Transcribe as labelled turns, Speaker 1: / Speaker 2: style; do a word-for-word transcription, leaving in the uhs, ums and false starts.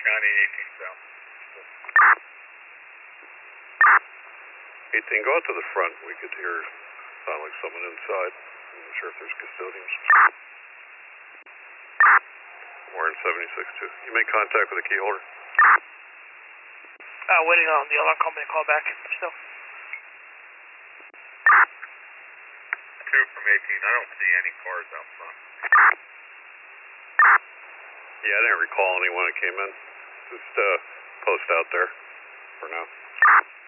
Speaker 1: County, eighteen south.
Speaker 2: eighteen, go out to the front. We could hear sound like someone inside. I'm not sure if there's custodians. We're in seventy-six two. You make contact with the key holder?
Speaker 3: Uh, waiting on the alarm company to call back still.
Speaker 1: Two from eighteen, I don't see any cars out front.
Speaker 2: Yeah, I didn't recall anyone that came in. Just uh, post out there for now.